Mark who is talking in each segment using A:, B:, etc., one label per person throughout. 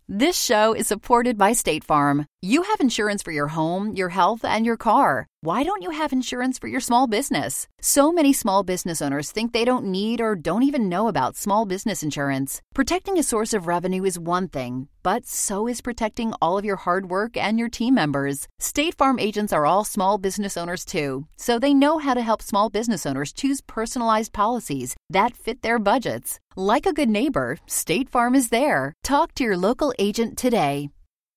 A: This show is supported by State Farm. You have insurance for your home, your health, and your car. Why don't you have insurance for your small business? So many small business owners think they don't need or don't even know about small business insurance. Protecting a source of revenue is one thing, but so is protecting all of your hard work and your team members. State Farm agents are all small business owners too, so they know how to help small business owners choose personalized policies that fit their budgets. Like a good neighbor, State Farm is there. Talk to your local agent today.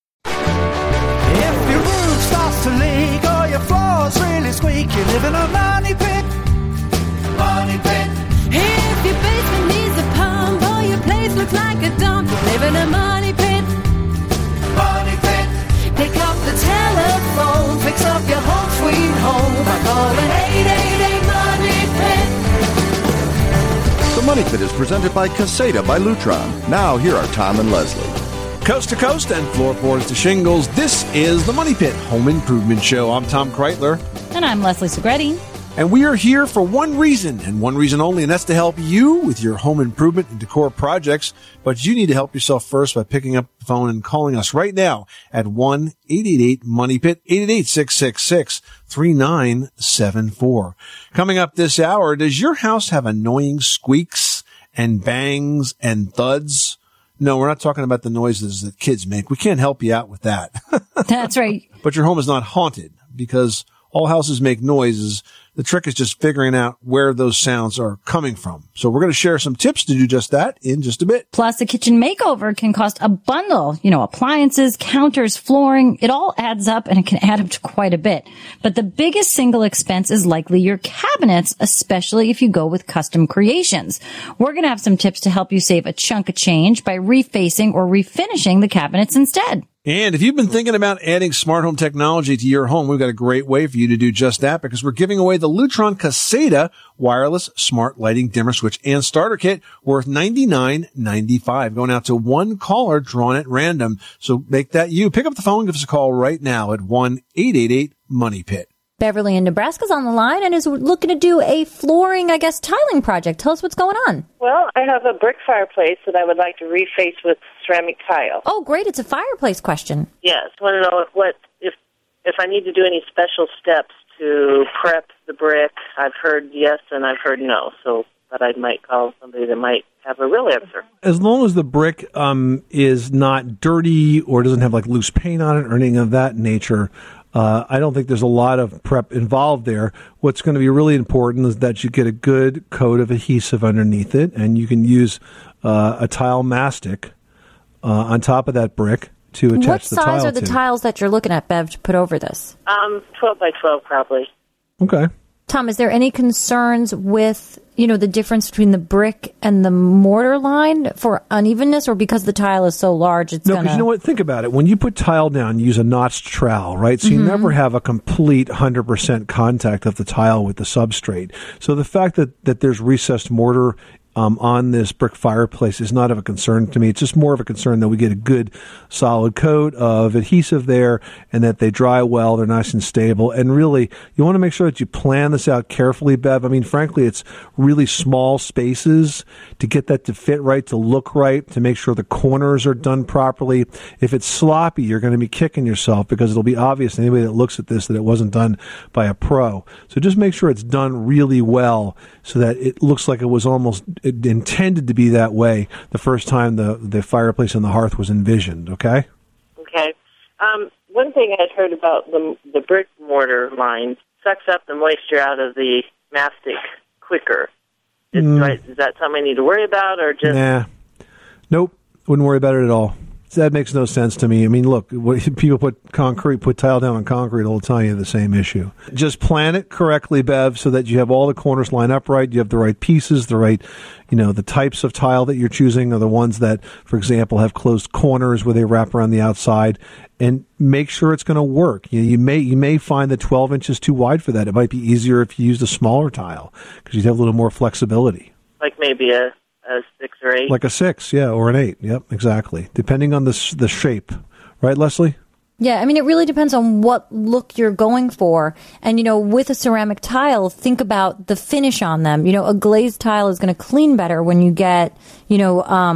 B: If your roof starts to leak or your floor's really squeak, you live in a money pit. Money pit.
C: If your basement needs a pump or your place looks like a dump, you live in a money pit.
B: Money pit.
C: Pick up the telephone, fix up your home sweet home by calling 888 Money Pit.
D: The Money Pit is presented by Caseta by Lutron. Now, here are Tom and Leslie.
E: Coast to coast and floorboards to shingles, this is the Money Pit Home Improvement Show. I'm Tom Kreitler.
F: And I'm Leslie Segretti.
E: And we are here for one reason, and one reason only, and that's to help you with your home improvement and decor projects. But you need to help yourself first by picking up the phone and calling us right now at 1-888-MONEY-PIT, 888-666-3974. Coming up this hour, does your house have annoying squeaks and bangs and thuds? No, we're not talking about the noises that kids make. We can't help you out with that.
F: That's right.
E: But your home is not haunted because all houses make noises. The trick is just figuring out where those sounds are coming from. So we're going to share some tips to do just that in just a bit.
F: Plus, a kitchen makeover can cost a bundle. You know, appliances, counters, flooring, it all adds up and it can add up to quite a bit. But the biggest single expense is likely your cabinets, especially if you go with custom creations. We're going to have some tips to help you save a chunk of change by refacing or refinishing the cabinets instead.
E: And if you've been thinking about adding smart home technology to your home, we've got a great way for you to do just that because we're giving away the Lutron Caseta wireless smart lighting dimmer switch and starter kit worth $99.95. Going out to one caller drawn at random. So make that you. Pick up the phone, give us a call right now at 1-888-MONEY-PIT.
G: Beverly in Nebraska's on the line and is looking to do a flooring, tiling project. Tell us what's going on.
H: Well, I have a brick fireplace that I would like to reface with ceramic tile.
G: Oh, great. It's a fireplace question.
H: Yes. I want to know if I need to do any special steps to prep the brick. I've heard yes and I've heard no. But I might call somebody that might have a real answer.
I: As long as the brick is not dirty or doesn't have loose paint on it or anything of that nature, I don't think there's a lot of prep involved there. What's going to be really important is that you get a good coat of adhesive underneath it, and you can use a tile mastic on top of that brick to attach the tile to.
G: What size are the tiles that you're looking at, Bev, to put over this?
H: 12 by 12 probably.
I: Okay.
G: Tom, is there any concerns with, the difference between the brick and the mortar line for unevenness, or because the tile is so large, it's
I: because you know what? Think about it. When you put tile down, you use a notched trowel, right? So you never have a complete 100% contact of the tile with the substrate. So the fact that there's recessed mortar on this brick fireplace is not of a concern to me. It's just more of a concern that we get a good solid coat of adhesive there and that they dry well, they're nice and stable. And really, you want to make sure that you plan this out carefully, Bev. I mean, frankly, it's really small spaces to get that to fit right, to look right, to make sure the corners are done properly. If it's sloppy, you're going to be kicking yourself because it'll be obvious to anybody that looks at this that it wasn't done by a pro. So just make sure it's done really well so that it looks like it was almost intended to be that way the first time the fireplace and the hearth was envisioned, okay?
H: Okay. One thing I'd heard about the brick mortar line sucks up the moisture out of the mastic quicker. Is that something I need to worry about, or just...
I: Nah. Nope. Wouldn't worry about it at all. That makes no sense to me. I mean, look, people put tile down on concrete all the time, you have the same issue. Just plan it correctly, Bev, so that you have all the corners lined up right, you have the right pieces, the right, the types of tile that you're choosing are the ones that, for example, have closed corners where they wrap around the outside, and make sure it's going to work. You may find that 12 inches too wide for that. It might be easier if you used a smaller tile, because you'd have a little more flexibility.
H: Like maybe a 6 or 8?
I: Like a 6, yeah, or an 8. Yep, exactly. Depending on the shape. Right, Leslie?
G: Yeah, I mean, it really depends on what look you're going for. And, with a ceramic tile, think about the finish on them. A glazed tile is going to clean better when you get,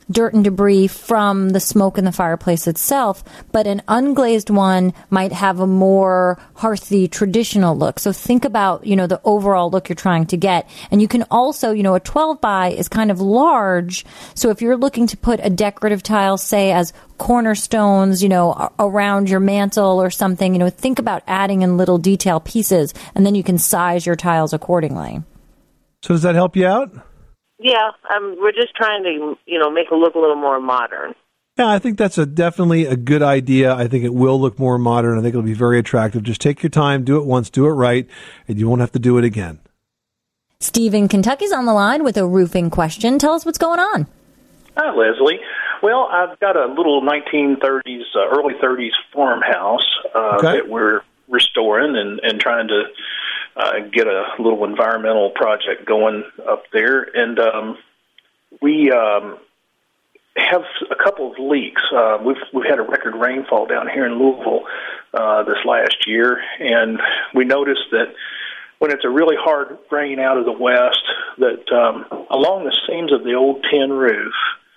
G: dirt and debris from the smoke in the fireplace itself, but an unglazed one might have a more hearthy, traditional look. So think about, the overall look you're trying to get. And you can also, a 12 by is kind of large. So if you're looking to put a decorative tile, say, as cornerstones, around your mantle or something, think about adding in little detail pieces, and then you can size your tiles accordingly.
I: So does that help you out?
H: Yeah, we're just trying to, make it look a little more modern.
I: Yeah, I think that's definitely a good idea. I think it will look more modern. I think it'll be very attractive. Just take your time, do it once, do it right, and you won't have to do it again.
G: Steve in Kentucky's on the line with a roofing question. Tell us what's going on.
J: Hi, Leslie. Well, I've got a little 1930s, early 30s farmhouse that we're restoring and trying to get a little environmental project going up there. And we have a couple of leaks. We've had a record rainfall down here in Louisville this last year, and we noticed that when it's a really hard rain out of the west, that along the seams of the old tin roof,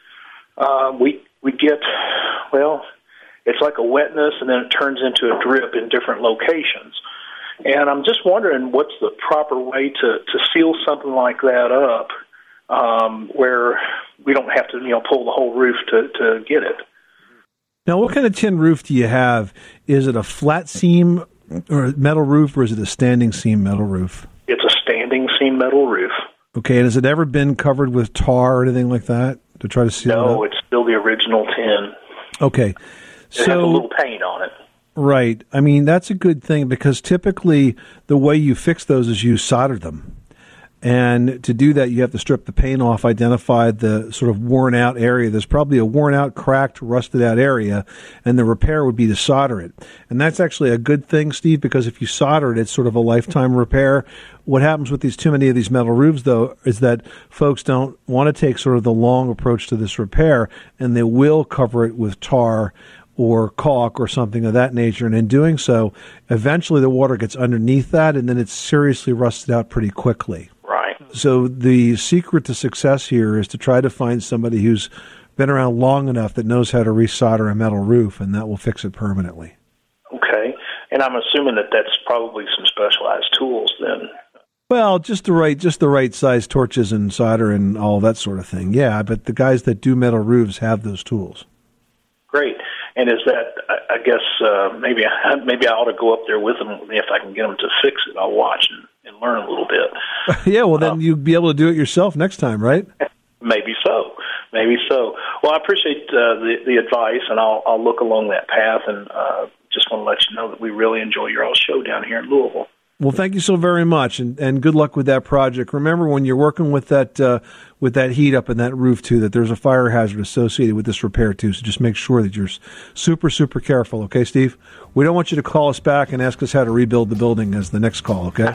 J: we get, it's like a wetness, and then it turns into a drip in different locations. And I'm just wondering what's the proper way to seal something like that up where we don't have to, pull the whole roof to get it.
I: Now, what kind of tin roof do you have? Is it a flat seam or metal roof, or is it a standing seam metal roof?
J: It's a standing seam metal roof.
I: Okay, and has it ever been covered with tar or anything like that to try to seal it up?
J: No, it's still the original tin.
I: Okay.
J: It has a little paint on it.
I: Right. I mean, that's a good thing because typically the way you fix those is you solder them. And to do that, you have to strip the paint off, identify the sort of worn out area. There's probably a worn out, cracked, rusted out area, and the repair would be to solder it. And that's actually a good thing, Steve, because if you solder it, it's sort of a lifetime repair. What happens with too many of these metal roofs, though, is that folks don't want to take sort of the long approach to this repair, and they will cover it with tar or caulk or something of that nature. And in doing so, eventually the water gets underneath that, and then it's seriously rusted out pretty quickly.
J: Right.
I: So the secret to success here is to try to find somebody who's been around long enough that knows how to resolder a metal roof, and that will fix it permanently.
J: Okay. And I'm assuming that that's probably some specialized tools then.
I: Well, just the right size torches and solder and all that sort of thing. Yeah, but the guys that do metal roofs have those tools.
J: Great. And is that, I guess, maybe I ought to go up there with them if I can get them to fix it. I'll watch and learn a little bit.
I: Yeah, well, then you'd be able to do it yourself next time, right?
J: Maybe so. Well, I appreciate the advice, and I'll look along that path, and just want to let you know that we really enjoy your all show down here in Louisville.
I: Well, thank you so very much, and good luck with that project. Remember, when you're working with that heat up in that roof, too, that there's a fire hazard associated with this repair, too, so just make sure that you're super, super careful, okay, Steve? We don't want you to call us back and ask us how to rebuild the building as the next call, okay?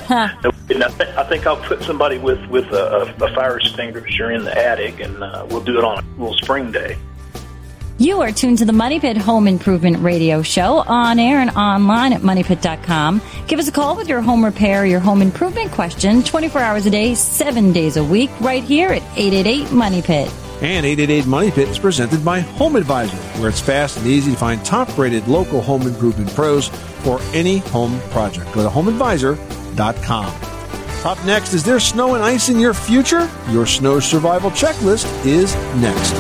J: I think I'll put somebody with a fire extinguisher in the attic, and we'll do it on a little spring day.
F: You are tuned to the Money Pit Home Improvement Radio Show on air and online at moneypit.com. Give us a call with your home repair, your home improvement question, 24 hours a day, 7 days a week, right here at 888-MONEY-PIT.
E: And 888 Money Pit is presented by Home Advisor, where it's fast and easy to find top-rated local home improvement pros for any home project. Go to homeadvisor.com. Up next, is there snow and ice in your future? Your snow survival checklist is next.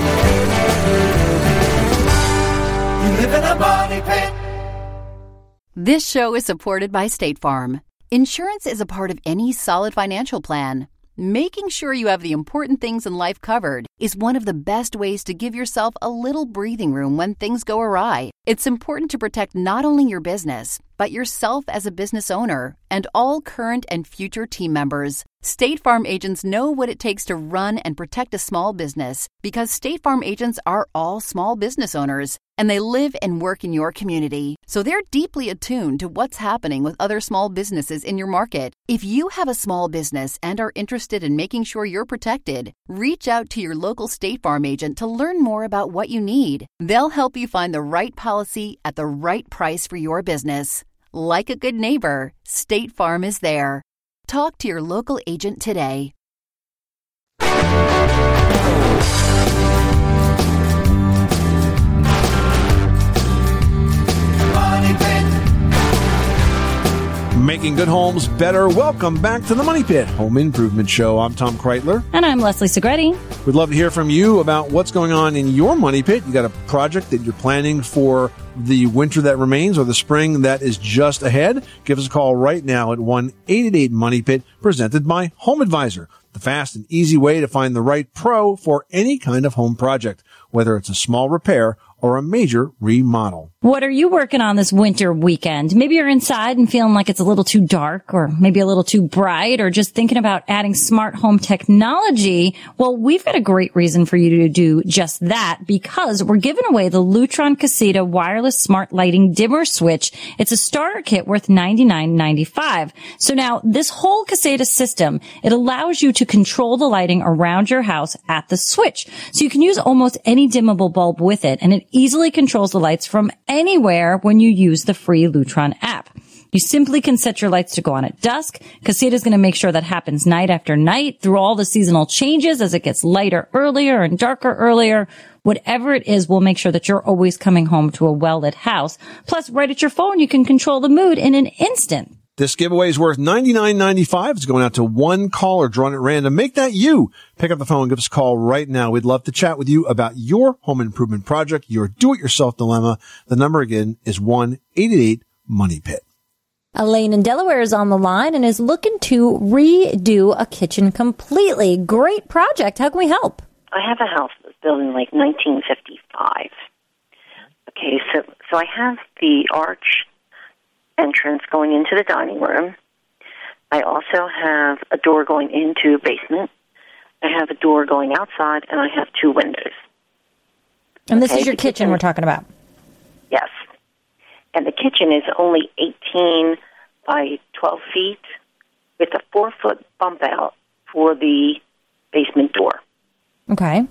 B: Live in a money pit.
A: This show is supported by State Farm. Insurance is a part of any solid financial plan. Making sure you have the important things in life covered is one of the best ways to give yourself a little breathing room when things go awry. It's important to protect not only your business, but yourself as a business owner and all current and future team members. State Farm agents know what it takes to run and protect a small business because State Farm agents are all small business owners and they live and work in your community. So they're deeply attuned to what's happening with other small businesses in your market. If you have a small business and are interested in making sure you're protected, reach out to your local State Farm agent to learn more about what you need. They'll help you find the right policy at the right price for your business. Like a good neighbor, State Farm is there. Talk to your local agent today.
E: making good homes better. Welcome back to the Money Pit Home Improvement Show. I'm Tom Kreitler.
F: And I'm Leslie Segretti.
E: We'd love to hear from you about what's going on in your money pit. You got a project that you're planning for the winter that remains or the spring that is just ahead. Give us a call right now at 1-888-MONEY-PIT, presented by Home Advisor, the fast and easy way to find the right pro for any kind of home project, whether it's a small repair or a major remodel.
F: What are you working on this winter weekend? Maybe you're inside and feeling like it's a little too dark or maybe a little too bright or just thinking about adding smart home technology. Well, we've got a great reason for you to do just that because we're giving away the Lutron Caseta wireless smart lighting dimmer switch. It's a starter kit worth $99.95. So now this whole Caseta system, it allows you to control the lighting around your house at the switch. So you can use almost any dimmable bulb with it, and it easily controls the lights from anywhere when you use the free Lutron app. You simply can set your lights to go on at dusk. Caseta is going to make sure that happens night after night through all the seasonal changes as it gets lighter earlier and darker earlier. Whatever it is, we'll make sure that you're always coming home to a well-lit house. Plus, right at your phone, you can control the mood in an instant.
E: This giveaway is worth $99.95. It's going out to one caller drawn at random. Make that you. Pick up the phone and give us a call right now. We'd love to chat with you about your home improvement project, your do-it-yourself dilemma. The number again is 1-888-MONEY-PIT.
G: Elaine in Delaware is on the line and is looking to redo a kitchen completely. Great project. How can we help?
K: I have a house that was built in like 1955. Okay, so I have the arch entrance going into the dining room. I also have a door going into a basement. I have a door going outside, and I have two windows.
G: And this is your kitchen we're talking about?
K: Yes. And the kitchen is only 18 by 12 feet with a 4-foot bump out for the basement door.
G: Okay.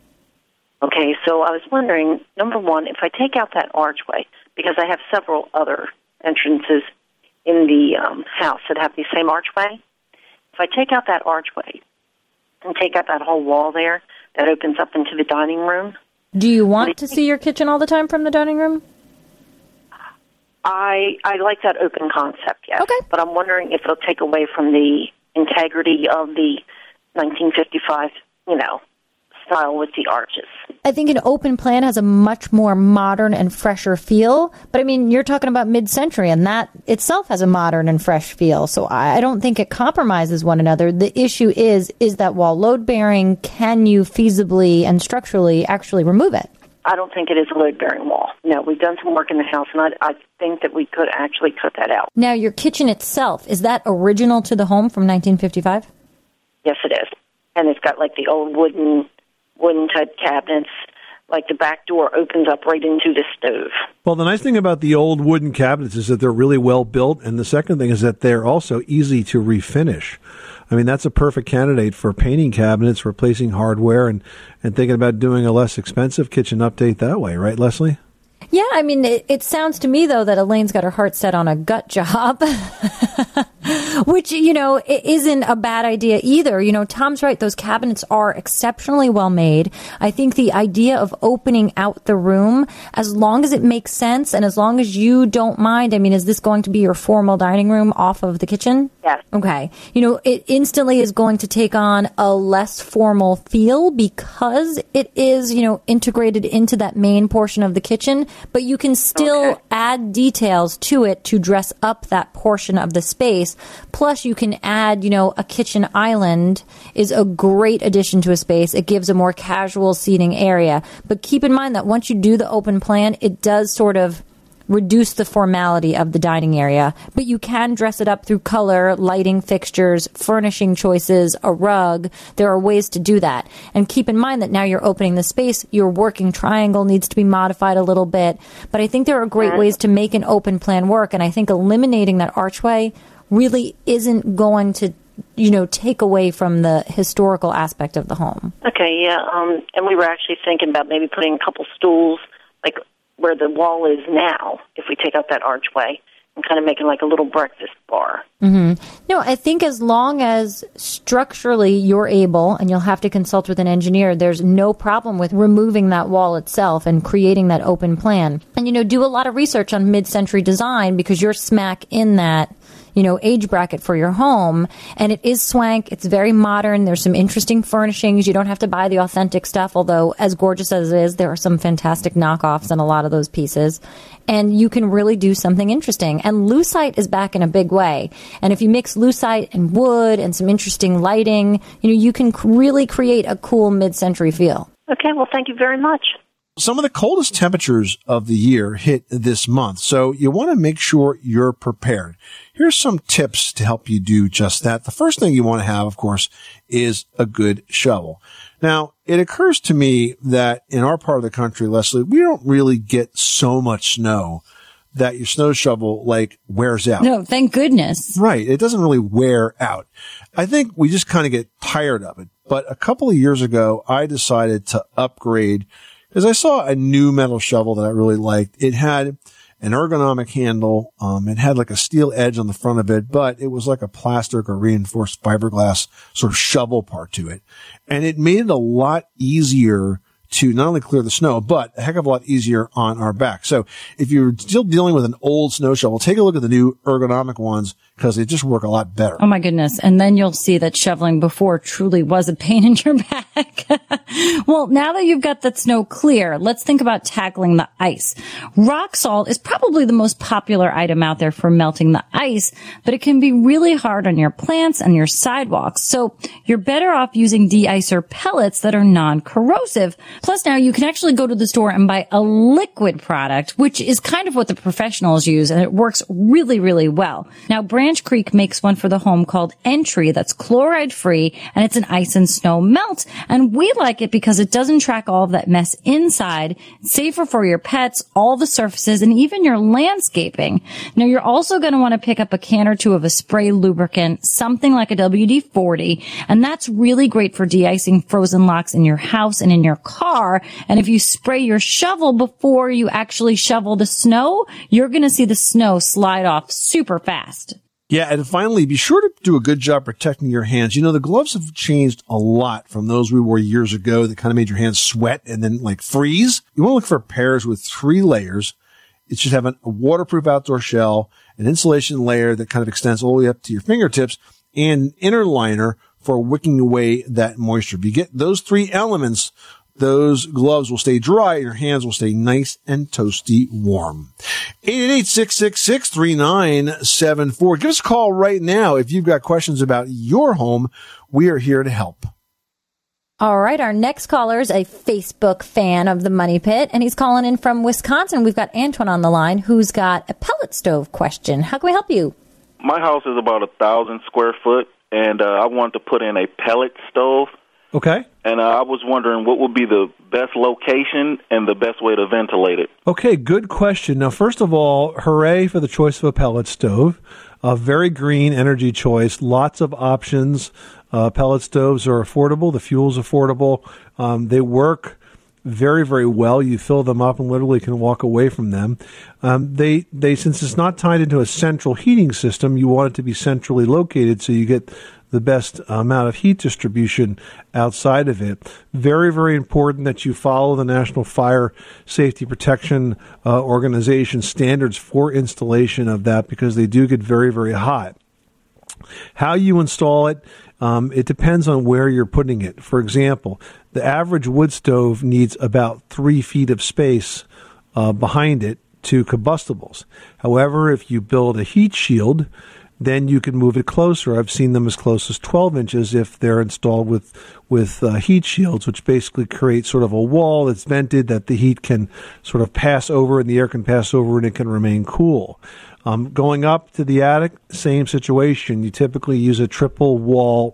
K: Okay, so I was wondering, number one, if I take out that archway, because I have several other entrances in the house that have the same archway. If I take out that archway and take out that whole wall there that opens up into the dining room.
G: Do you want to see your kitchen all the time from the dining room?
K: I like that open concept, yes.
G: Okay.
K: But I'm wondering if it'll take away from the integrity of the 1955, style with the arches.
G: I think an open plan has a much more modern and fresher feel. But, I mean, you're talking about mid-century, and that itself has a modern and fresh feel. So I don't think it compromises one another. The issue is that wall load-bearing? Can you feasibly and structurally actually remove it?
K: I don't think it is a load-bearing wall. No, we've done some work in the house, and I think that we could actually cut that out.
G: Now, your kitchen itself, is that original to the home from 1955?
K: Yes, it is. And it's got, like, the old wooden-type cabinets. Like, the back door opens up right into the stove.
I: Well, the nice thing about the old wooden cabinets is that they're really well built, and the second thing is that they're also easy to refinish. I mean, that's a perfect candidate for painting cabinets, replacing hardware, and thinking about doing a less expensive kitchen update that way, right, Leslie?
G: Yeah, I mean, it sounds to me, though, that Elaine's got her heart set on a gut job, which, it isn't a bad idea either. Tom's right. Those cabinets are exceptionally well made. I think the idea of opening out the room, as long as it makes sense and as long as you don't mind, I mean, is this going to be your formal dining room off of the kitchen?
K: Yes.
G: Okay. It instantly is going to take on a less formal feel because it is, integrated into that main portion of the kitchen. But you can still add details to it to dress up that portion of the space. Plus, you can add, a kitchen island is a great addition to a space. It gives a more casual seating area. But keep in mind that once you do the open plan, it does sort of reduce the formality of the dining area, but you can dress it up through color, lighting fixtures, furnishing choices, a rug. There are ways to do that. And keep in mind that now you're opening the space, your working triangle needs to be modified a little bit. But I think there are great ways to make an open plan work, and I think eliminating that archway really isn't going to take away from the historical aspect of the home.
K: Okay, yeah. And we were actually thinking about maybe putting a couple stools, like where the wall is now, if we take out that archway, and kind of making like a little breakfast bar.
G: Mm-hmm. No, I think as long as structurally you're able, and you'll have to consult with an engineer, there's no problem with removing that wall itself and creating that open plan. And, do a lot of research on mid-century design because you're smack in that, age bracket for your home. And it is swank. It's very modern. There's some interesting furnishings. You don't have to buy the authentic stuff, although as gorgeous as it is, there are some fantastic knockoffs in a lot of those pieces. And you can really do something interesting. And lucite is back in a big way. And if you mix lucite and wood and some interesting lighting, you can really create a cool mid-century feel.
K: Okay, well, thank you very much.
E: Some of the coldest temperatures of the year hit this month, so you want to make sure you're prepared. Here's some tips to help you do just that. The first thing you want to have, of course, is a good shovel. Now, it occurs to me that in our part of the country, Leslie, we don't really get so much snow that your snow shovel, wears out.
F: No, thank goodness.
E: Right. It doesn't really wear out. I think we just kind of get tired of it. But a couple of years ago, I decided to upgrade because I saw a new metal shovel that I really liked. It had an ergonomic handle. It had a steel edge on the front of it, but it was like a plastic or reinforced fiberglass sort of shovel part to it. And it made it a lot easier to not only clear the snow, but a heck of a lot easier on our back. So if you're still dealing with an old snow shovel, take a look at the new ergonomic ones because they just work a lot better.
F: Oh my goodness. And then you'll see that shoveling before truly was a pain in your back. Well, now that you've got that snow clear, let's think about tackling the ice. Rock salt is probably the most popular item out there for melting the ice, but it can be really hard on your plants and your sidewalks. So you're better off using de-icer pellets that are non-corrosive. Plus now you can actually go to the store and buy a liquid product, which is kind of what the professionals use, and it works really, really well. Now Branch Creek makes one for the home called Entry that's chloride free, and it's an ice and snow melt. And we like it because it doesn't track all of that mess inside. It's safer for your pets, all the surfaces, and even your landscaping. Now you're also going to want to pick up a can or two of a spray lubricant, something like a WD-40, and that's really great for de-icing frozen locks in your house and in your car. And if you spray your shovel before you actually shovel the snow, you're going to see the snow slide off super fast.
E: Yeah, and finally, be sure to do a good job protecting your hands. The gloves have changed a lot from those we wore years ago that kind of made your hands sweat and then freeze. You want to look for pairs with 3 layers. It should have a waterproof outdoor shell, an insulation layer that kind of extends all the way up to your fingertips, and an inner liner for wicking away that moisture. If you get those 3 elements, those gloves will stay dry and your hands will stay nice and toasty warm. 888-666-3974. Give us a call right now if you've got questions about your home. We are here to help.
G: All right, our next caller is a Facebook fan of the Money Pit, and he's calling in from Wisconsin. We've got Antoine on the line who's got a pellet stove question. How can we help you?
L: My house is about 1,000 square foot, and I want to put in a pellet stove.
I: Okay.
L: And I was wondering what would be the best location and the best way to ventilate it.
I: Okay, good question. Now, first of all, hooray for the choice of a pellet stove. A very green energy choice, lots of options. Pellet stoves are affordable. The fuel's affordable. They work very, very well. You fill them up and literally can walk away from them. They since it's not tied into a central heating system, you want it to be centrally located so you get the best amount of heat distribution outside of it. Very, very important that you follow the National Fire Safety Protection Organization standards for installation of that because they do get very, very hot. How you install it, it depends on where you're putting it. For example, the average wood stove needs about 3 feet of space behind it to combustibles. However, if you build a heat shield, then you can move it closer. I've seen them as close as 12 inches if they're installed with heat shields, which basically create sort of a wall that's vented that the heat can sort of pass over and the air can pass over and it can remain cool. Going up to the attic, same situation. You typically use a triple wall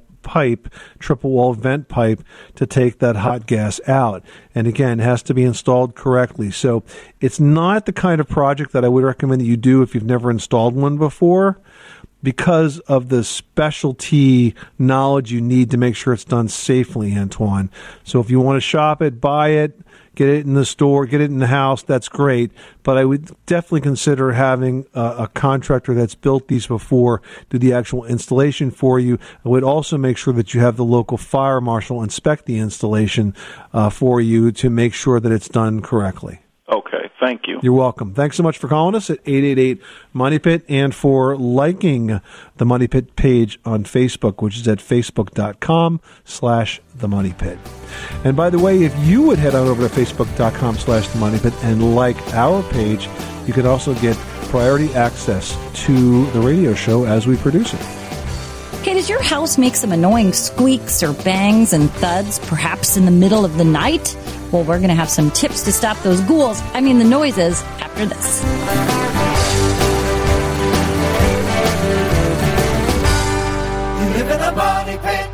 I: vent pipe to take that hot gas out. And again, it has to be installed correctly. So it's not the kind of project that I would recommend that you do if you've never installed one before, because of the specialty knowledge you need to make sure it's done safely, Antoine. So if you want to shop it, buy it, get it in the store, get it in the house, that's great. But I would definitely consider having a contractor that's built these before do the actual installation for you. I would also make sure that you have the local fire marshal inspect the installation for you to make sure that it's done correctly.
L: Okay. Thank you.
I: You're welcome. Thanks so much for calling us at 888-MONEY-PIT and for liking the Money Pit page on Facebook, which is at facebook.com/themoneypit. And by the way, if you would head on over to facebook.com/themoneypit and like our page, you could also get priority access to the radio show as we produce it.
F: Okay, does your house make some annoying squeaks or bangs and thuds, perhaps in the middle of the night? Well, we're going to have some tips to stop those the noises, after this.
B: You live in a money pit.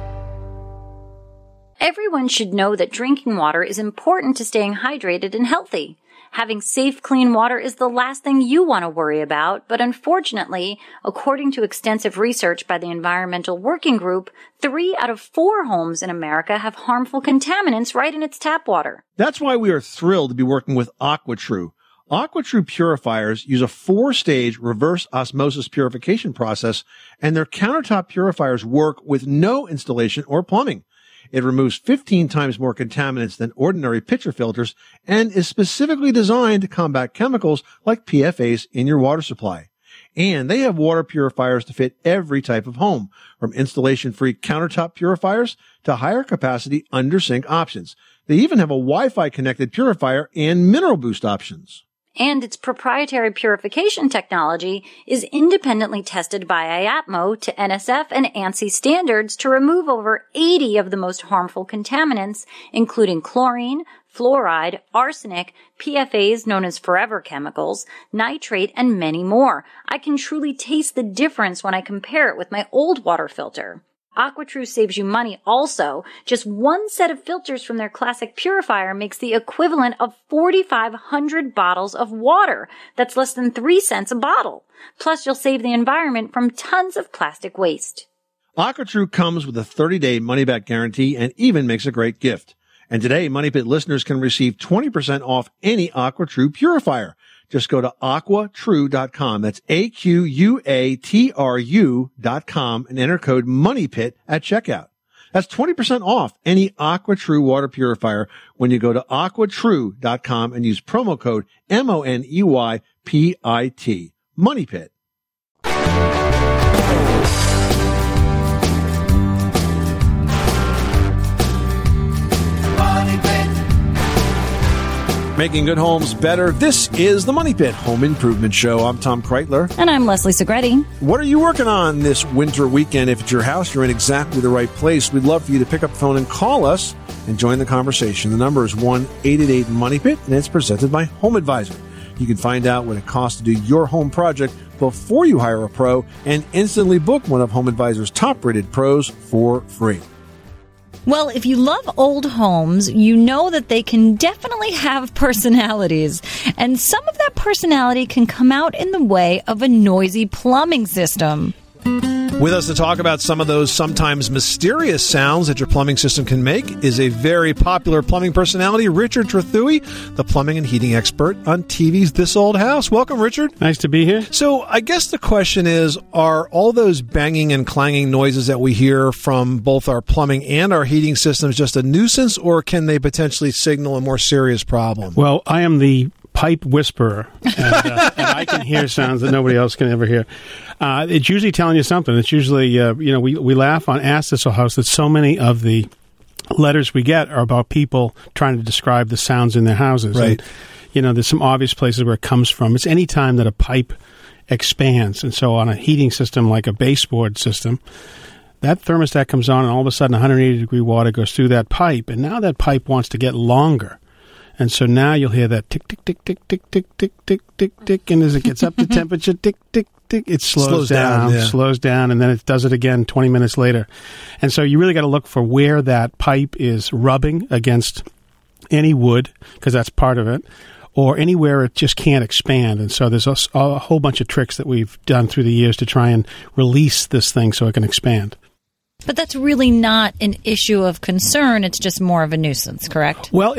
M: Everyone should know that drinking water is important to staying hydrated and healthy. Having safe, clean water is the last thing you want to worry about, but unfortunately, according to extensive research by the Environmental Working Group, 3 out of 4 homes in America have harmful contaminants right in its tap water.
E: That's why we are thrilled to be working with AquaTrue. AquaTrue purifiers use a 4-stage reverse osmosis purification process, and their countertop purifiers work with no installation or plumbing. It removes 15 times more contaminants than ordinary pitcher filters and is specifically designed to combat chemicals like PFAS in your water supply. And they have water purifiers to fit every type of home, from installation-free countertop purifiers to higher capacity under-sink options. They even have a Wi-Fi connected purifier and mineral boost options.
M: And its proprietary purification technology is independently tested by IAPMO to NSF and ANSI standards to remove over 80 of the most harmful contaminants, including chlorine, fluoride, arsenic, PFAS known as forever chemicals, nitrate, and many more. I can truly taste the difference when I compare it with my old water filter. AquaTrue saves you money also. Just one set of filters from their classic purifier makes the equivalent of 4,500 bottles of water. That's less than 3 cents a bottle. Plus, you'll save the environment from tons of plastic waste.
E: AquaTrue comes with a 30-day money-back guarantee and even makes a great gift. And today, Money Pit listeners can receive 20% off any AquaTrue purifier. Just go to aquatrue.com. That's AQUATRU.com and enter code MONEYPIT at checkout. That's 20% off any AquaTrue water purifier when you go to aquatrue.com and use promo code MONEYPIT. Money Pit. Making good homes better. This is the Money Pit Home Improvement Show. I'm Tom Kreitler.
F: And I'm Leslie Segretti.
E: What are you working on this winter weekend? If it's your house, you're in exactly the right place. We'd love for you to pick up the phone and call us and join the conversation. The number is 1-888-MONEY-PIT, and it's presented by Home Advisor. You can find out what it costs to do your home project before you hire a pro and instantly book one of Home Advisor's top-rated pros for free.
F: Well, if you love old homes, you know that they can definitely have personalities. And some of that personality can come out in the way of a noisy plumbing system.
E: With us to talk about some of those sometimes mysterious sounds that your plumbing system can make is a very popular plumbing personality, Richard Trethewey, the plumbing and heating expert on TV's This Old House. Welcome, Richard.
N: Nice to be here.
E: So I guess the question is, are all those banging and clanging noises that we hear from both our plumbing and our heating systems just a nuisance, or can they potentially signal a more serious problem?
N: Well, I am the pipe whisperer, and I can hear sounds that nobody else can ever hear. It's usually telling you something. It's usually, we laugh on Ask This Old House that so many of the letters we get are about people trying to describe the sounds in their houses.
E: Right.
N: And, there's some obvious places where it comes from. It's any time that a pipe expands. And so on a heating system like a baseboard system, that thermostat comes on and all of a sudden 180-degree water goes through that pipe. And now that pipe wants to get longer. And so now you'll hear that tick, tick, tick, tick, tick, tick, tick, tick, tick, tick. And as it gets up to temperature, tick, tick, tick, it slows down, and then it does it again 20 minutes later. And so you really got to look for where that pipe is rubbing against any wood, because that's part of it, or anywhere it just can't expand. And so there's a whole bunch of tricks that we've done through the years to try and release this thing so it can expand.
F: But that's really not an issue of concern. It's just more of a nuisance, correct?
N: Well, if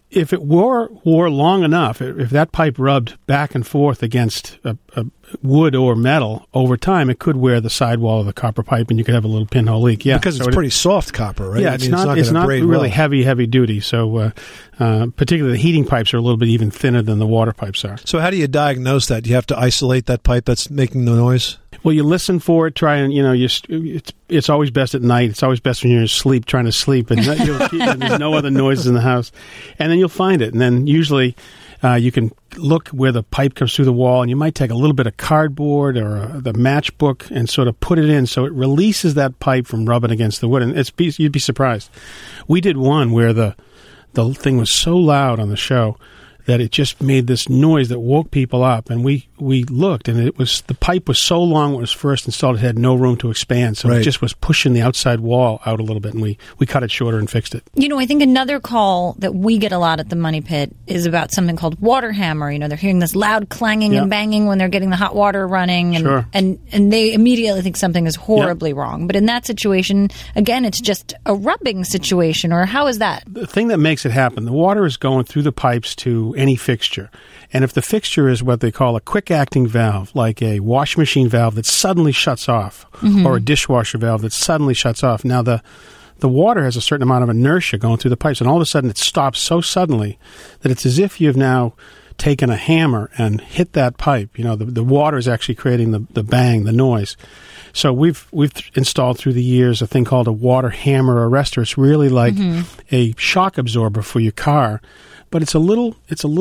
N: if it wore long enough, if that pipe rubbed back and forth against a wood or metal over time, it could wear the sidewall of the copper pipe, and you could have a little pinhole leak. Yeah,
I: because it's pretty soft copper, right?
N: Yeah, it's not really heavy duty. So particularly the heating pipes are a little bit even thinner than the water pipes are.
I: So how do you diagnose that? Do you have to isolate that pipe that's making the noise?
N: Well, you listen for it. Try and it's always best at night. It's always best when you're asleep, trying to sleep, and there's no other noises in the house. And then you'll find it. And then usually you can look where the pipe comes through the wall, and you might take a little bit of cardboard or the matchbook and sort of put it in so it releases that pipe from rubbing against the wood. And you'd be surprised. We did one where the thing was so loud on the show that it just made this noise that woke people up, and we looked, and the pipe was so long when it was first installed, it had no room to expand, so it just was pushing the outside wall out a little bit, and we cut it shorter and fixed it.
F: I think another call that we get a lot at the Money Pit is about something called water hammer. They're hearing this loud clanging and banging when they're getting the hot water running, and they immediately think something is horribly wrong. But in that situation, again, it's just a rubbing situation, or how is that?
N: The thing that makes it happen, the water is going through the pipes to any fixture. And if the fixture is what they call a quick-acting valve, like a wash machine valve that suddenly shuts off, or a dishwasher valve that suddenly shuts off, now the water has a certain amount of inertia going through the pipes, and all of a sudden it stops so suddenly that it's as if you've now taken a hammer and hit that pipe. The water is actually creating the bang, the noise. So we've installed through the years a thing called a water hammer arrestor. It's really like a shock absorber for your car, but it's a little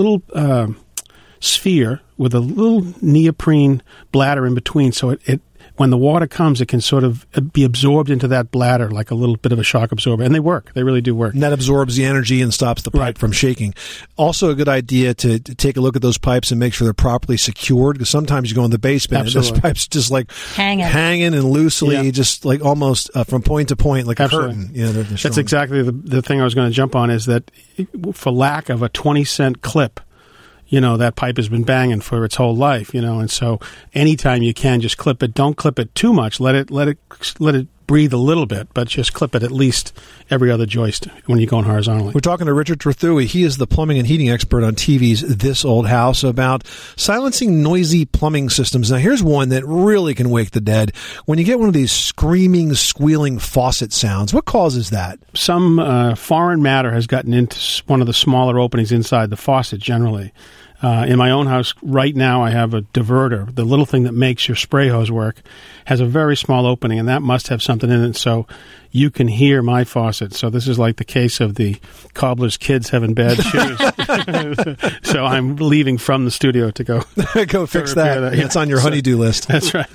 N: sphere with a little neoprene bladder in between, so it when the water comes, it can sort of be absorbed into that bladder like a little bit of a shock absorber. And they work. They really do work.
I: And that absorbs the energy and stops the pipe from shaking. Also a good idea to take a look at those pipes and make sure they're properly secured, because sometimes you go in the basement and those pipes just like hanging and loosely, just like almost from point to point, like a curtain. They're
N: That's exactly the thing I was going to jump on, is that for lack of a 20-cent clip, that pipe has been banging for its whole life, and so anytime you can, just clip it. Don't clip it too much. Let it breathe a little bit, but just clip it at least every other joist when you're going horizontally.
I: We're talking to Richard Trethewey. He is the plumbing and heating expert on TV's This Old House about silencing noisy plumbing systems. Now, here's one that really can wake the dead. When you get one of these screaming, squealing faucet sounds, what causes that?
N: Some foreign matter has gotten into one of the smaller openings inside the faucet generally. In my own house right now, I have a diverter. The little thing that makes your spray hose work has a very small opening, and that must have something in it, so you can hear my faucet. So this is like the case of the cobbler's kids having bad shoes. So I'm leaving from the studio to go
I: go fix that. It's on your honey-do list.
N: That's right.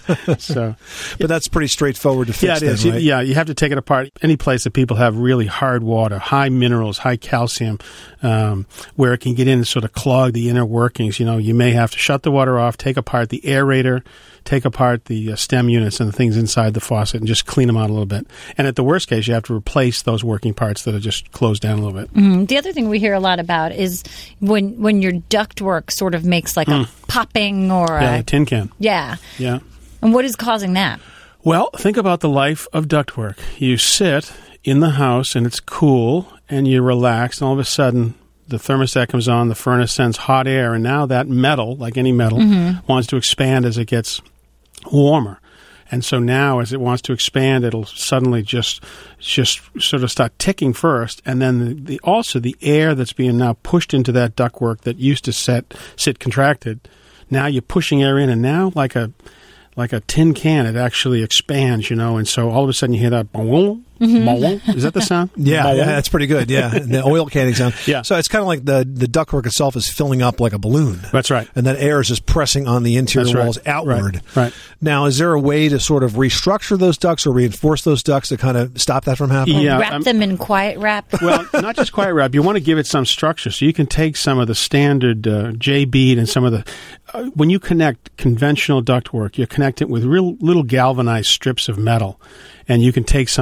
I: But that's pretty straightforward to fix.
N: Yeah, it is.
I: Then, right?
N: You have to take it apart. Any place that people have really hard water, high minerals, high calcium, where it can get in and sort of clog the inner workings, you may have to shut the water off, take apart the aerator, take apart the stem units and the things inside the faucet, and just clean them out a little bit. And at the worst case, you have to replace those working parts that are just closed down a little bit.
F: Mm-hmm. The other thing we hear a lot about is when your ductwork sort of makes like a popping or
N: a tin can.
F: Yeah.
N: Yeah.
F: And what is causing that?
N: Well, think about the life of ductwork. You sit in the house and it's cool and you're relaxed, and all of a sudden the thermostat comes on, the furnace sends hot air, and now that metal, like any metal, wants to expand as it gets warmer. And so now as it wants to expand, it'll suddenly just sort of start ticking first, and then also the air that's being now pushed into that ductwork that used to sit contracted, now you're pushing air in, and now like a tin can, it actually expands, and so all of a sudden you hear that boom. Is that the sound?
I: Yeah, that's pretty good. Yeah, the oil canning sound.
N: Yeah.
I: So it's kind of like the ductwork itself is filling up like a balloon.
N: That's right.
I: And that air is just pressing on the interior walls outward.
N: Right.
I: Now, is there a way to sort of restructure those ducts or reinforce those ducts to kind of stop that from happening?
N: Yeah,
F: wrap them in quiet wrap?
N: Well, not just quiet wrap. You want to give it some structure. So you can take some of the standard J-bead and some of the... when you connect conventional ductwork, you connect it with real little galvanized strips of metal. And you can take some of those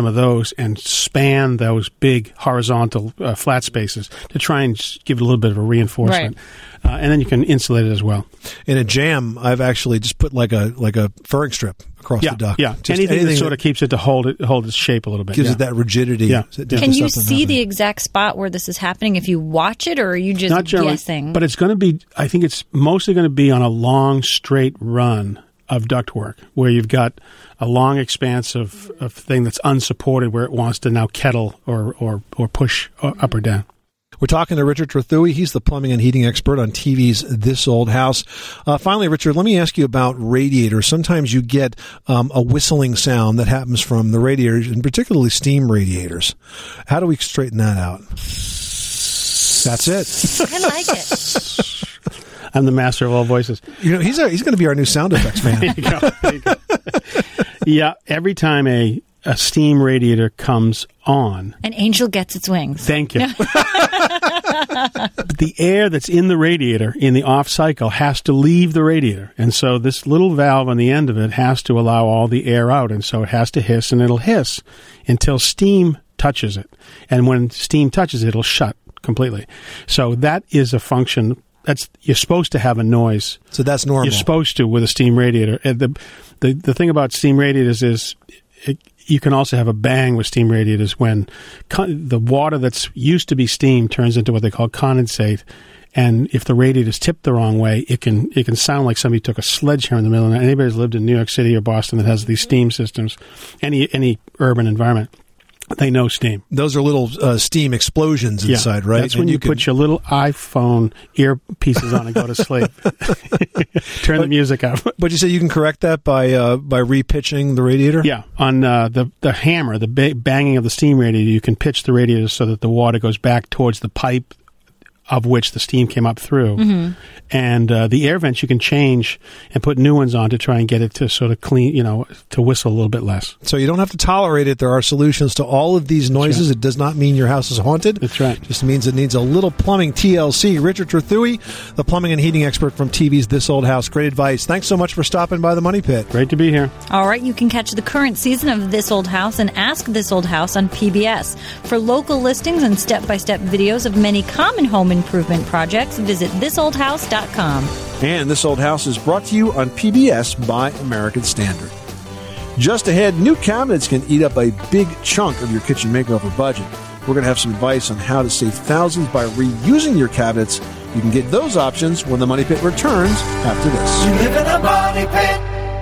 N: windows and span those big horizontal flat spaces to try and just give it a little bit of a reinforcement. Right. And then you can insulate it as well.
I: In a jam, I've actually just put like a furring strip across the duct.
N: Yeah, anything that sort of keeps it to hold its shape a little bit.
I: Gives it that rigidity.
N: Yeah.
G: Can you see the exact spot where this is happening if you watch it, or are you just guessing?
N: But it's going to be, I think it's mostly going to be on a long, straight run of ductwork where you've got a long expanse of thing that's unsupported where it wants to now kettle or push up or down.
I: We're talking to Richard Trethewey. He's the plumbing and heating expert on TV's This Old House. Finally, Richard, let me ask you about radiators. Sometimes you get a whistling sound that happens from the radiators, and particularly steam radiators. How do we straighten that out? That's it.
G: I like it.
N: I'm the master of all voices.
I: You know, he's going to be our new sound effects man.
N: There you go. Yeah, every time a steam radiator comes on,
G: an angel gets its wings.
N: Thank you. The air that's in the radiator in the off cycle has to leave the radiator. And so this little valve on the end of it has to allow all the air out. And so it has to hiss, and it'll hiss until steam touches it. And when steam touches it, it'll shut completely. So that is a function. You're supposed to have a noise.
I: So that's normal.
N: You're supposed to with a steam radiator. The thing about steam radiators is you can also have a bang with steam radiators when the water that's used to be steam turns into what they call condensate. And if the radiator's tipped the wrong way, it can sound like somebody took a sledgehammer in the middle of the night. Anybody who's lived in New York City or Boston that has these steam systems, any urban environment, they know steam.
I: Those are little steam explosions inside, right?
N: That's when you put your little iPhone earpieces on and go to sleep. Turn the music up.
I: But you say you can correct that by repitching the radiator?
N: Yeah. On the hammer, the banging of the steam radiator, you can pitch the radiator so that the water goes back towards the pipe of which the steam came up through. Mm-hmm. And the air vents you can change and put new ones on to try and get it to sort of clean, to whistle a little bit less.
I: So you don't have to tolerate it. There are solutions to all of these noises. Right. It does not mean your house is haunted.
N: That's right.
I: It just means it needs a little plumbing TLC. Richard Trethewey, the plumbing and heating expert from TV's This Old House. Great advice. Thanks so much for stopping by the Money Pit.
N: Great to be here.
G: All right. You can catch the current season of This Old House and Ask This Old House on PBS. For local listings and step-by-step videos of many common home improvement projects, visit thisoldhouse.com.
E: And This Old House is brought to you on PBS by American Standard. Just ahead, new cabinets can eat up a big chunk of your kitchen makeover budget. We're going to have some advice on how to save thousands by reusing your cabinets. You can get those options when the Money Pit returns after this.
B: You live in a money pit.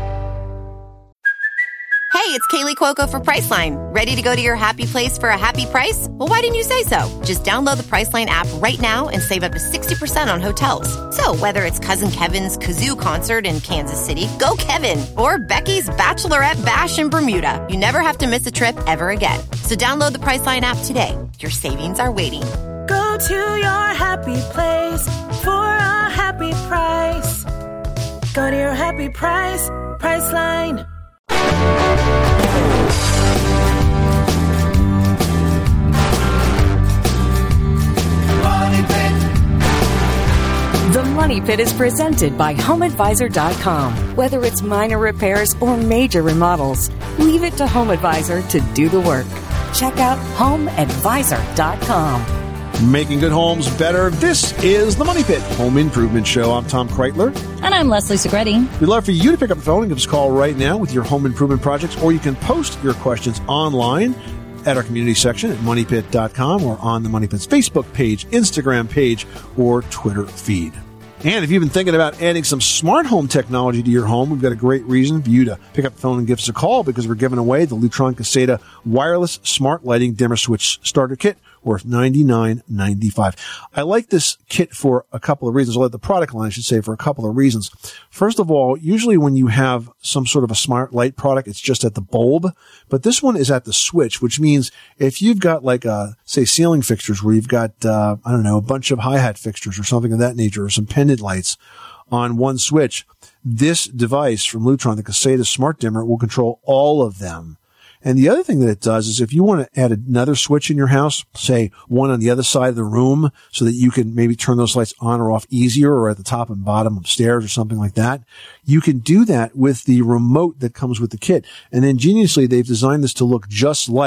O: Hey, it's Kaylee Cuoco for Priceline. Ready to go to your happy place for a happy price? Well, why didn't you say so? Just download the Priceline app right now and save up to 60% on hotels. So whether it's Cousin Kevin's Kazoo Concert in Kansas City, go Kevin, or Becky's Bachelorette Bash in Bermuda, you never have to miss a trip ever again. So download the Priceline app today. Your savings are waiting.
C: Go to your happy place for a happy price. Go to your happy price, Priceline.
P: The Money Pit is presented by HomeAdvisor.com. Whether it's minor repairs or major remodels, leave it to HomeAdvisor to do the work. Check out HomeAdvisor.com.
E: Making good homes better. This is the Money Pit Home Improvement Show. I'm Tom Kreitler.
F: And I'm Leslie Segretti.
E: We'd love for you to pick up the phone and give us a call right now with your home improvement projects, or you can post your questions online at our community section at moneypit.com or on the Money Pit's Facebook page, Instagram page, or Twitter feed. And if you've been thinking about adding some smart home technology to your home, we've got a great reason for you to pick up the phone and give us a call, because we're giving away the Lutron Caseta wireless smart lighting dimmer switch starter kit worth $99.95. I like this kit for a couple of reasons. I like the product line, I should say, for a couple of reasons. First of all, usually when you have some sort of a smart light product, it's just at the bulb, but this one is at the switch, which means if you've got say ceiling fixtures where you've got, a bunch of hi-hat fixtures or something of that nature, or some pendant lights on one switch, this device from Lutron, the Caseta Smart Dimmer, will control all of them. And the other thing that it does is if you want to add another switch in your house, say one on the other side of the room, so that you can maybe turn those lights on or off easier, or at the top and bottom of stairs or something like that, you can do that with the remote that comes with the kit. And ingeniously, they've designed this to look just like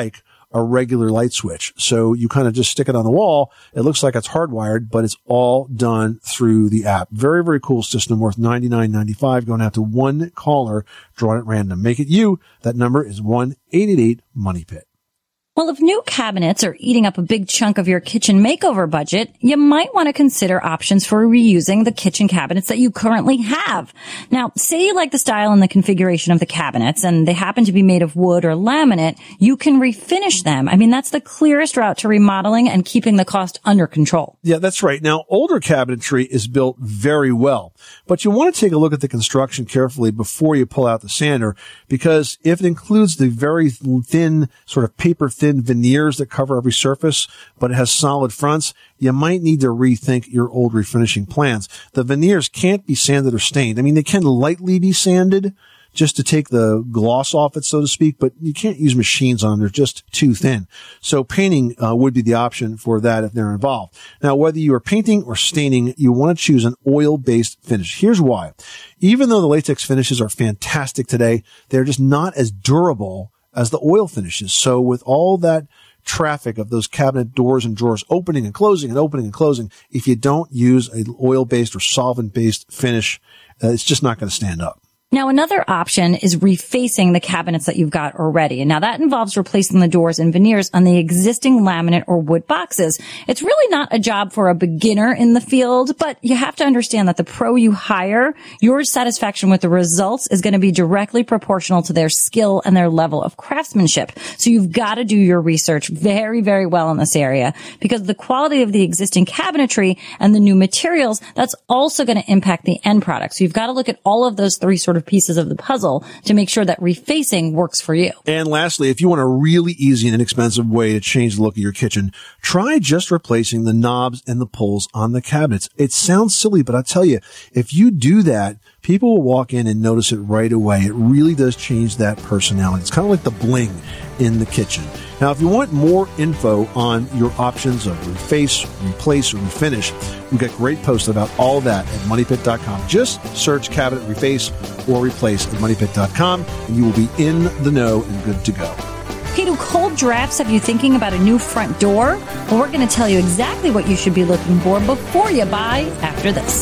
E: a regular light switch. So you kind of just stick it on the wall. It looks like it's hardwired, but it's all done through the app. Very, very cool system, worth $99.95, going out to one caller drawn at random. Make it you. That number is 1-888-MONEY-PIT.
F: Well, if new cabinets are eating up a big chunk of your kitchen makeover budget, you might want to consider options for reusing the kitchen cabinets that you currently have. Now, say you like the style and the configuration of the cabinets, and they happen to be made of wood or laminate, you can refinish them. I mean, that's the clearest route to remodeling and keeping the cost under control.
E: Yeah, that's right. Now, older cabinetry is built very well, but you want to take a look at the construction carefully before you pull out the sander, because if it includes the very thin, sort of paper-thin veneers that cover every surface, but it has solid fronts, you might need to rethink your old refinishing plans. The veneers can't be sanded or stained. I mean, they can lightly be sanded just to take the gloss off it, so to speak, but you can't use machines on them. They're just too thin. So painting would be the option for that if they're involved. Now, whether you are painting or staining, you want to choose an oil-based finish. Here's why. Even though the latex finishes are fantastic today, they're just not as durable as the oil finishes. So with all that traffic of those cabinet doors and drawers opening and closing and opening and closing, if you don't use an oil-based or solvent-based finish, it's just not going to stand up.
F: Now, another option is refacing the cabinets that you've got already. And now that involves replacing the doors and veneers on the existing laminate or wood boxes. It's really not a job for a beginner in the field, but you have to understand that the pro you hire, your satisfaction with the results is going to be directly proportional to their skill and their level of craftsmanship. So you've got to do your research very, very well in this area, because the quality of the existing cabinetry and the new materials, that's also going to impact the end product. So you've got to look at all of those three sort of pieces of the puzzle to make sure that refacing works for you.
E: And lastly, if you want a really easy and inexpensive way to change the look of your kitchen, try just replacing the knobs and the pulls on the cabinets. It sounds silly, but I'll tell you, if you do that, people will walk in and notice it right away. It really does change that personality. It's kind of like the bling in the kitchen. Now, if you want more info on your options of reface, replace, or refinish, we've got great posts about all that at MoneyPit.com. Just search cabinet reface or replace at MoneyPit.com, and you will be in the know and good to go.
F: Hey, do cold drafts have you thinking about a new front door? Well, we're going to tell you exactly what you should be looking for before you buy after this.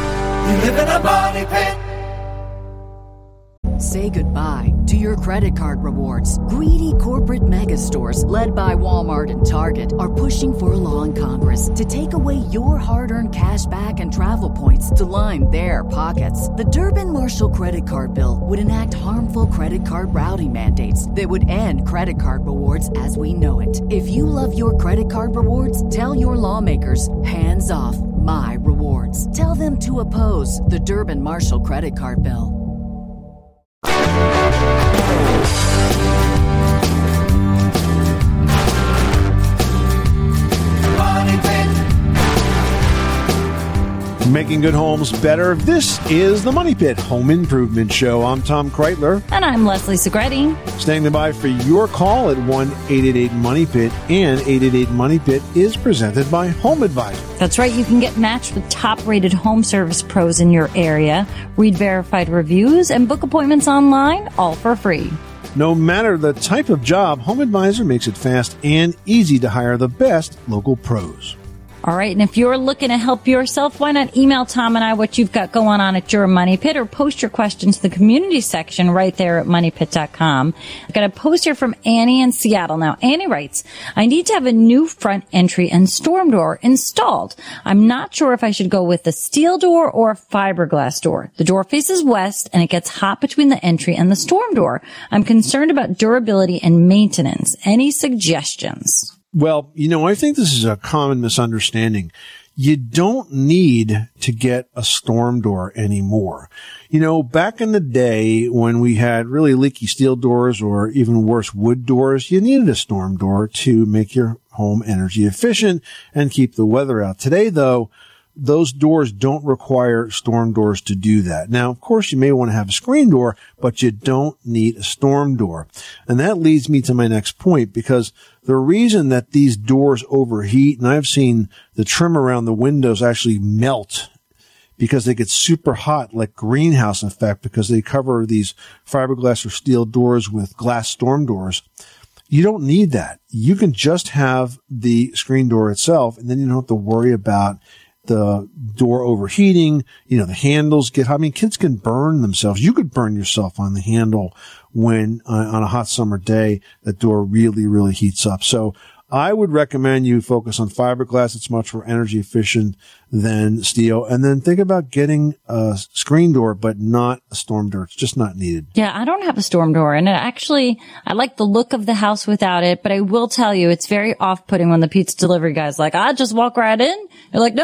B: You live in a money pit.
Q: Say goodbye to your credit card rewards. Greedy corporate mega stores, led by Walmart and Target, are pushing for a law in Congress to take away your hard-earned cash back and travel points to line their pockets. The Durbin-Marshall credit card bill would enact harmful credit card routing mandates that would end credit card rewards as we know it. If you love your credit card rewards, tell your lawmakers, hands off my rewards. Tell them to oppose the Durbin-Marshall credit card bill.
E: Making good homes better. This is the Money Pit Home Improvement Show. I'm Tom Kreitler.
F: And I'm Leslie Segretti.
E: Standing by for your call at 1-888-MONEY-PIT. And 888-MONEY-PIT is presented by Home Advisor.
F: That's right. You can get matched with top-rated home service pros in your area, read verified reviews, and book appointments online, all for free.
E: No matter the type of job, Home Advisor makes it fast and easy to hire the best local pros.
F: All right, and if you're looking to help yourself, why not email Tom and I what you've got going on at your Money Pit, or post your questions to the community section right there at MoneyPit.com. I've got a post here from Annie in Seattle. Now, Annie writes, I need to have a new front entry and storm door installed. I'm not sure if I should go with a steel door or a fiberglass door. The door faces west, and it gets hot between the entry and the storm door. I'm concerned about durability and maintenance. Any suggestions?
E: Well, I think this is a common misunderstanding. You don't need to get a storm door anymore. Back in the day when we had really leaky steel doors, or even worse, wood doors, you needed a storm door to make your home energy efficient and keep the weather out. Today, though, those doors don't require storm doors to do that. Now, of course, you may want to have a screen door, but you don't need a storm door. And that leads me to my next point, because the reason that these doors overheat, and I've seen the trim around the windows actually melt because they get super hot, like greenhouse effect, because they cover these fiberglass or steel doors with glass storm doors. You don't need that. You can just have the screen door itself, and then you don't have to worry about the door overheating. The handles get hot. I mean, kids can burn themselves. You could burn yourself on the handle when on a hot summer day, that door really, really heats up. So I would recommend you focus on fiberglass. It's much more energy efficient than steel. And then think about getting a screen door, but not a storm door. It's just not needed.
F: Yeah, I don't have a storm door. And I like the look of the house without it, but I will tell you, it's very off-putting when the pizza delivery guy's like, I'll just walk right in. You're like,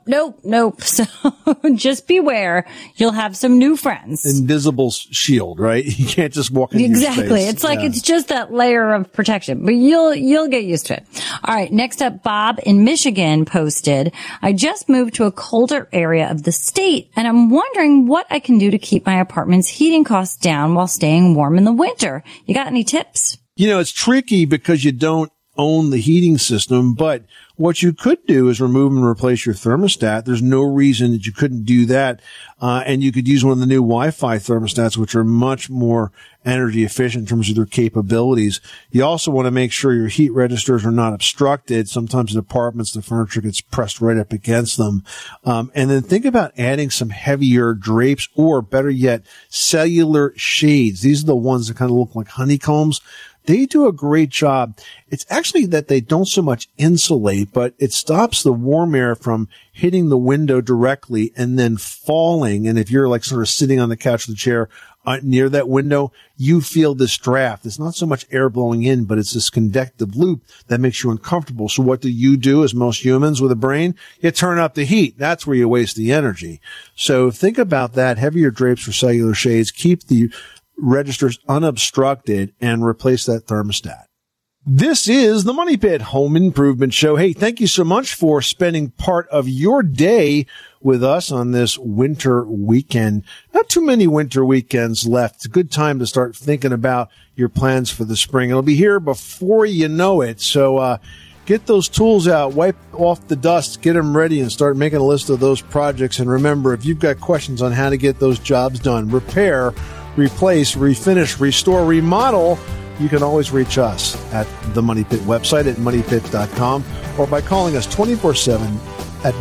F: no. So just beware. You'll have some new friends.
E: Invisible shield, right? You can't just walk into
F: Exactly.
E: your space.
F: It's like, it's just that layer of protection, but you'll get used to it. All right. Next up, Bob in Michigan posted, I just moved to a colder area of the state, and I'm wondering what I can do to keep my apartment's heating costs down while staying warm in the winter. You got any tips?
E: It's tricky because you don't own the heating system, but what you could do is remove and replace your thermostat. There's no reason that you couldn't do that. And you could use one of the new Wi-Fi thermostats, which are much more energy efficient in terms of their capabilities. You also want to make sure your heat registers are not obstructed. Sometimes in apartments, the furniture gets pressed right up against them. And then think about adding some heavier drapes, or better yet, cellular shades. These are the ones that kind of look like honeycombs. They do a great job. It's actually that they don't so much insulate, but it stops the warm air from hitting the window directly and then falling. And if you're like sort of sitting on the couch or the chair near that window, you feel this draft. It's not so much air blowing in, but it's this convective loop that makes you uncomfortable. So what do as most humans with a brain? You turn up the heat. That's where you waste the energy. So think about that. Heavier drapes or cellular shades. Keep the registers unobstructed and replace that thermostat. This is the Money Pit Home Improvement Show. Hey, thank you so much for spending part of your day with us on this winter weekend. Not too many winter weekends left. It's a good time to start thinking about your plans for the spring. It'll be here before you know it. So, get those tools out, wipe off the dust, get them ready, and start making a list of those projects. And remember, if you've got questions on how to get those jobs done, repair, replace, refinish, restore, remodel, you can always reach us at the Money Pit website at moneypit.com, or by calling us 24/7 at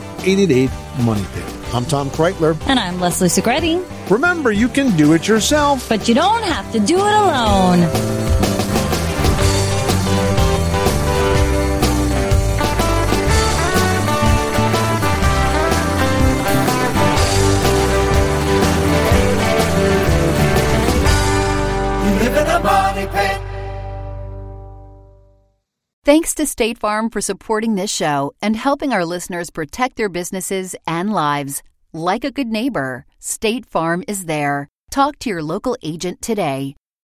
E: 1-888-MONEY-PIT. I'm Tom Kreitler.
F: And I'm Leslie Segretti.
E: Remember, you can do it yourself,
F: but you don't have to do it alone.
A: Thanks to State Farm for supporting this show and helping our listeners protect their businesses and lives. Like a good neighbor, State Farm is there. Talk to your local agent today.